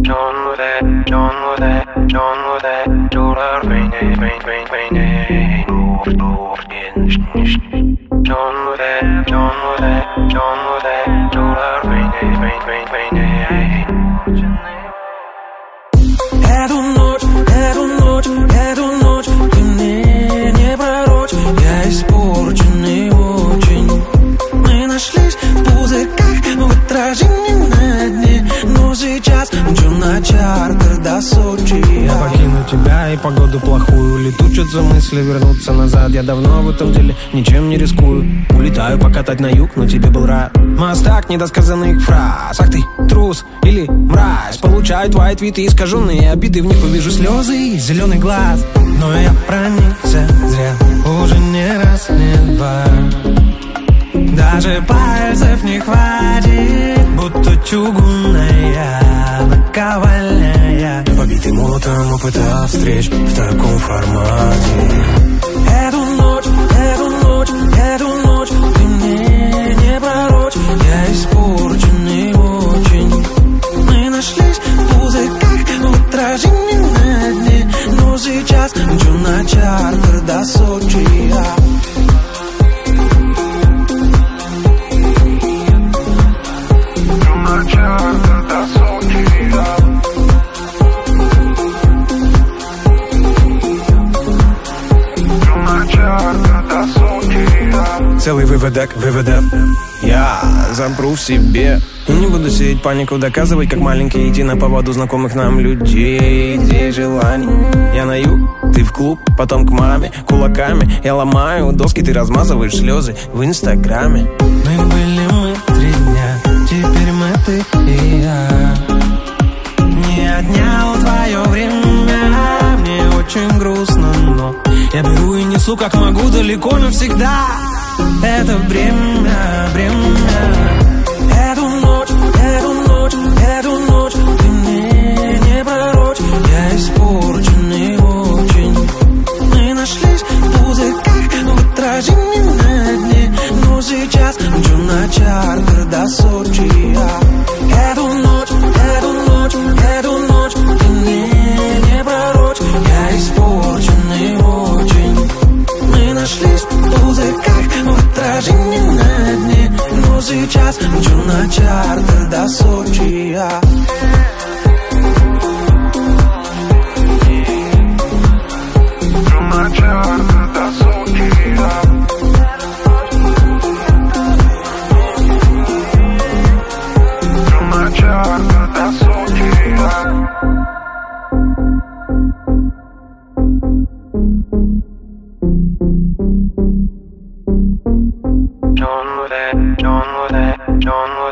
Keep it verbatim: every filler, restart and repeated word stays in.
Эту ночь, эту ночь, эту ночь ты мне не пророчь. Я испорченный очень. Мы нашлись в пузырьках, в отражении на дне. Но сейчас мчу на чартер до Сочи. Я покину тебя и погоду плохую. Летучатся мысли вернуться назад. Я давно в этом деле ничем не рискую. Улетаю покатать на юг, но тебе был рад. Мостак недосказанных фраз. Ах ты, трус или мразь. Получаю твои твиты искаженные обиды. В них увижу слезы и зеленый глаз. Но я проникся зря. Уже не раз, не два. Даже пальцев не хватит. Будто чугунная наковальня. Побитый мотом опыта встреч в таком формате. Эту ночь, эту ночь, эту ночь ты мне не пророчь. Я испорченный очень. Мы нашлись в пузырьках, в отражении на дне. Но сейчас мчу на чартер до Сочи. Целый выводок, выводок. Я запру в себе и не буду сеять панику, доказывать, как маленький, идти на поводу знакомых нам людей. Где желание? Я на юг, ты в клуб, потом к маме. Кулаками я ломаю доски, ты размазываешь слезы в инстаграме. Мы были мы три дня, теперь мы ты и я. Не отнял твое время, мне очень грустно, но я беру и несу как могу далеко навсегда. Это бремя, бремя. Эту ночь, эту ночь, эту ночь ты мне не пророчь. Я испорченный очень. Мы нашлись в пузырьках, в отражении на дне. Но сейчас мчу на чартер до Сочи. Эту ночь, эту ночь, эту ночь ты мне не пророчь. Я испорченный очень. Мы нашлись в пузырьках, в отражении на дне. Но сейчас мчу на чартер до Сочи. На чартер до Сочи. На чартер до Сочи. John with it, John with it, John with it.